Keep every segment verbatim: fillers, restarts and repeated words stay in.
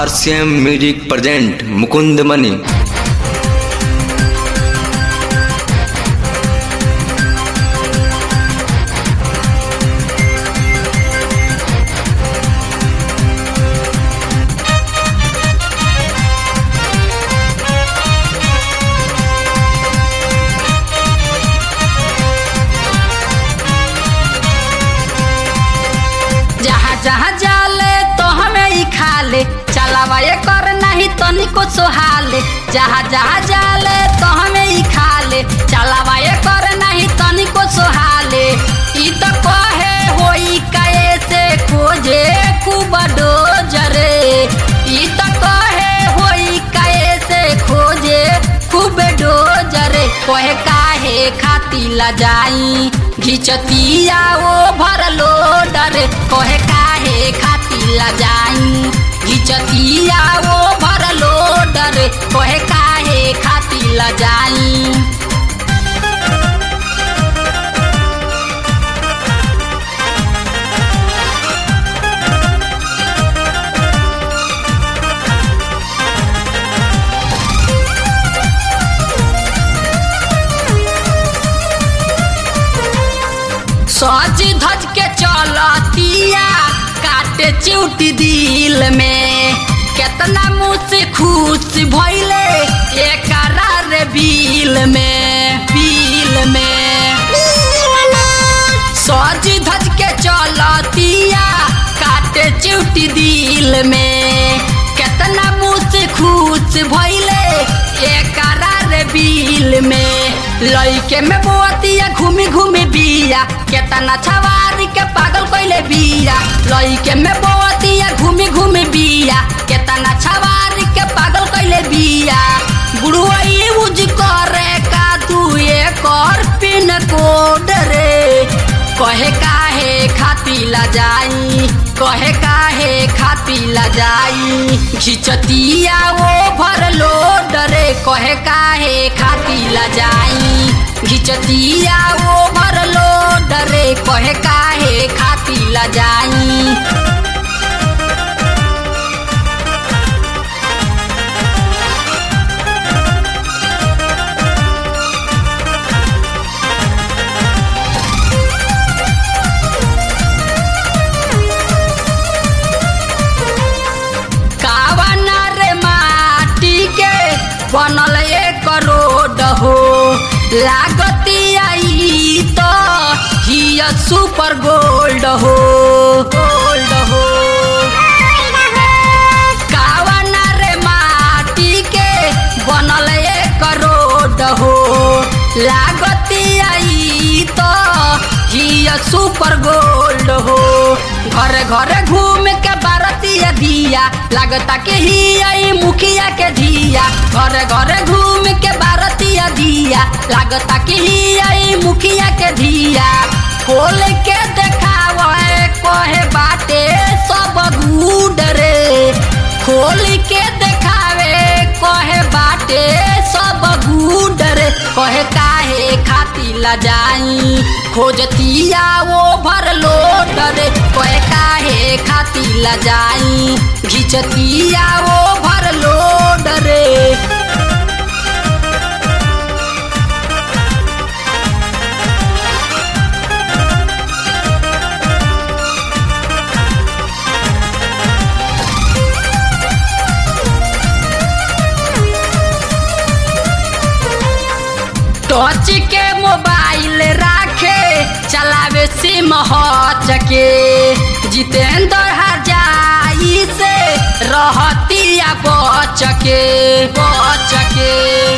RCM music present Mukund Mani. जहाँ जाले तो हमें ही खा ले, चलावा ये कर नहीं तनिको सोहाले। जहाँ जहाँ जाले तो हमें ही खा ले, चलावा ये कर नहीं तनिको सोहाले। ई तो कहे होई कैसे खोजे खूब डोजरे, ई तो कहे होई कैसे खोजे खूब डोजरे। कहे काहे खाती ला जाई घिचतिया वो भरलो डरे। कहे काहे खाती ला जाई घिचतिया वो भरलो डरे। कहे काहे खाती ला जाई। सज धज के चलतिया काटे चिउटी दिल में, केतना मुँह से खुश भइले एकरा रे बिल में बिल में। सज धज के चलतिया काटे चिउटी दिल में, केतना मुँह से खुश भइले एकरा रे बिल में। लइके में बोतिया घूमी घूमी बिया, केतना छवारी के पागल कइले बिया। लइके में बोतिया घूमी घूमी बिया, केतना छवारी के पागल कइले बिया। बुढ़वा यूज करे का तू एकर पिन कोड रे। कहे काहे खाती ला जाई, कहे काहे खाती ला जाई घिचतिया वो भरलो डरे। कहे काहे खाती ला जाई घिचतिया वो भरलो डरे। कहे काहे खाती ला जाई। बनल एक रोड हो लागती आई तो हिया सुपर गोल्ड हो गोल्ड हो। कावना रे माटी के बनल एक रोड हो लागती आई तो हिया सुपर गोल्ड हो। घर घर घूम के बारतिया दिया लागता के ही आई मुखिया के धिया। घर घर घूम के बारतिया दिया लागता के ही आई मुखिया के धिया। खोल के देखावे कहे बाटे सब गुड रे। खोल के देखावे कहे बाटे सब गुड रे। कहे काहे खाती ला जाई खोजतिया वो भरलो डरे। कहे काहे खाती ला जाई घिचतिया वो भरलो डरे। टच के मोबाइल राखे चलावे सिम हच के। जितेंद्र हरजाई से रहतिया बच के बच के।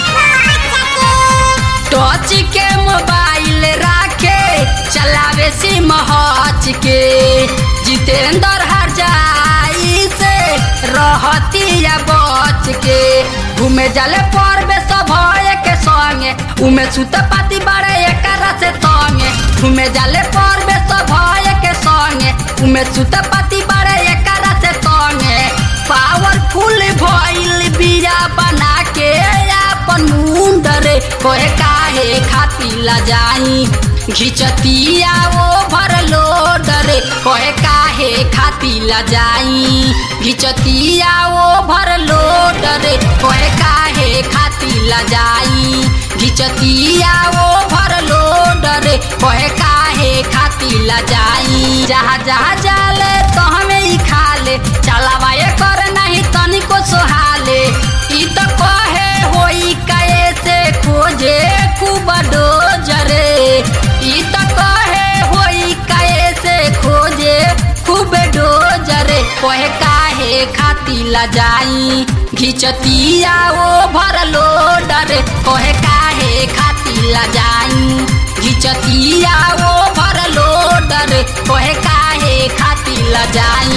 टच के मोबाइल राखे चलावे सिम हच के। जितेंद्र हरजाई से रहतिया बच के। घूमे जाले पर्वे सब के संगे, उमे सुत पाती बड़े एकरा से तंगे। घूमे जाले पर्वे सब के संगे, उमे सुत पाती बड़े एकरा से तंगे। पावरफुल भइल बिया बना के अपन मुंड रे। कोहे काहे खाती ला जाई घिचतिया ओवरलोड रे कोहे काहे खाती ला जाई घिचतिया ओवरलोड रे कोहे काहे खाती ला जाई घिचतिया ओवरलोड रे कोहे काहे खाती ला जाई जहाँ जहाँ जाले तो हमें ही खाले चलावा ये कर नहीं तनिको सोहाले ई तो कहे होई कैसे खोजे खूब डोजरे ई तो कहे होई कैसे खोजे खूब डोजरे कोहे काहे खाती ला जाई घिचतिया ओवरलोड रे कोहे काहे खाती ला जाई घिचतिया ओवरलोड रे कोहे काहे खाती ला जाई